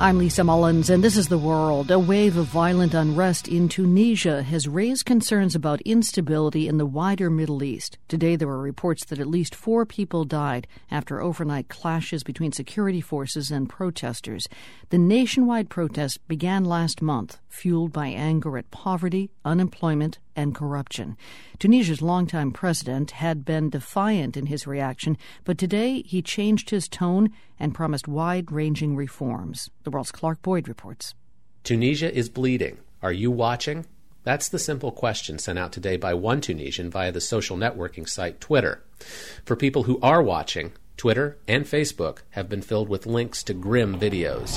I'm Lisa Mullins, and this is The World. A wave of violent unrest in Tunisia has raised concerns about instability in the wider Middle East. Today, there were reports that at least 4 people died after overnight clashes between security forces and protesters. The nationwide protest began last month, fueled by anger at poverty, unemployment, and corruption. Tunisia's longtime president had been defiant in his reaction, but today he changed his tone and promised wide-ranging reforms. The World's Clark Boyd reports. Tunisia is bleeding. Are you watching? That's the simple question sent out today by one Tunisian via the social networking site Twitter. For people who are watching, Twitter and Facebook have been filled with links to grim videos.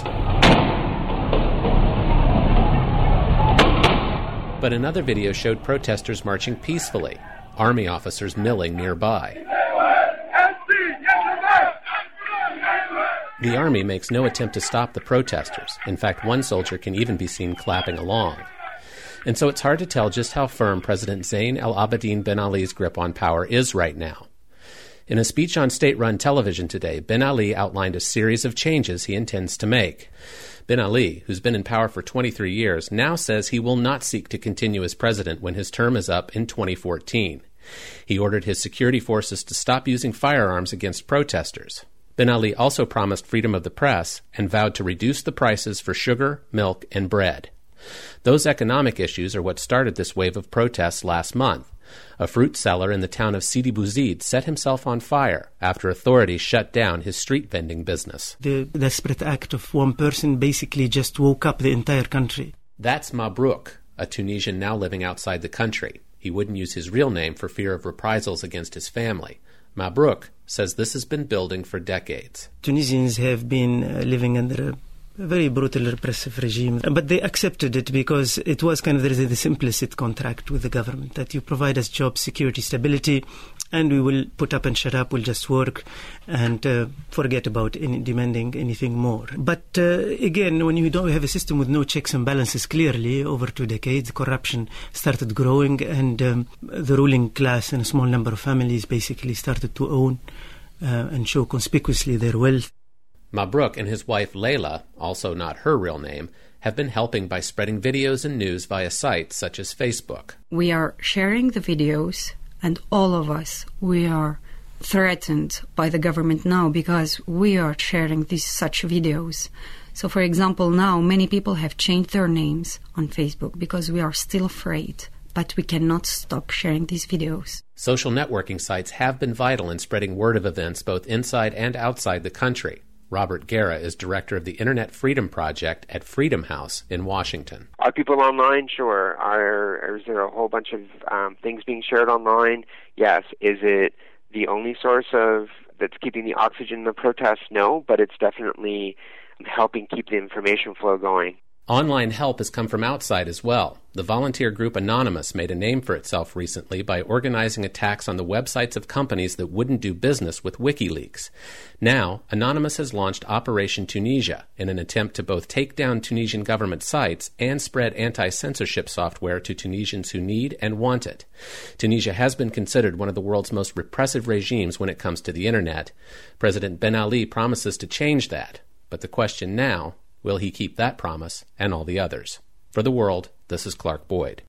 But another video showed protesters marching peacefully, army officers milling nearby. The army makes no attempt to stop the protesters. In fact, one soldier can even be seen clapping along. And so it's hard to tell just how firm President Zayn Al Abidine Ben Ali's grip on power is right now. In a speech on state-run television today, Ben Ali outlined a series of changes he intends to make. Ben Ali, who's been in power for 23 years, now says he will not seek to continue as president when his term is up in 2014. He ordered his security forces to stop using firearms against protesters. Ben Ali also promised freedom of the press and vowed to reduce the prices for sugar, milk, and bread. Those economic issues are what started this wave of protests last month. A fruit seller in the town of Sidi Bouzid set himself on fire after authorities shut down his street vending business. The desperate act of one person basically just woke up the entire country. That's Mabrouk, a Tunisian now living outside the country. He wouldn't use his real name for fear of reprisals against his family. Mabrouk says this has been building for decades. Tunisians have been living under a very brutal, repressive regime. But they accepted it because it was kind of this implicit contract with the government that you provide us job security, stability, and we will put up and shut up, we'll just work and forget about demanding anything more. But again, when you don't have a system with no checks and balances, clearly, over 2 decades, corruption started growing and the ruling class and a small number of families basically started to own and show conspicuously their wealth. Mabrouk and his wife Leila, also not her real name, have been helping by spreading videos and news via sites such as Facebook. We are sharing the videos, and all of us, we are threatened by the government now because we are sharing such videos. So, for example, now many people have changed their names on Facebook because we are still afraid. But we cannot stop sharing these videos. Social networking sites have been vital in spreading word of events both inside and outside the country. Robert Guerra is director of the Internet Freedom Project at Freedom House in Washington. Are people online? Sure. Is there a whole bunch of things being shared online? Yes. Is it the only source that's keeping the oxygen in the protests? No, but it's definitely helping keep the information flow going. Online help has come from outside as well. The volunteer group Anonymous made a name for itself recently by organizing attacks on the websites of companies that wouldn't do business with WikiLeaks. Now, Anonymous has launched Operation Tunisia in an attempt to both take down Tunisian government sites and spread anti-censorship software to Tunisians who need and want it. Tunisia has been considered one of the world's most repressive regimes when it comes to the Internet. President Ben Ali promises to change that. But the question now, will he keep that promise and all the others? For The World, this is Clark Boyd.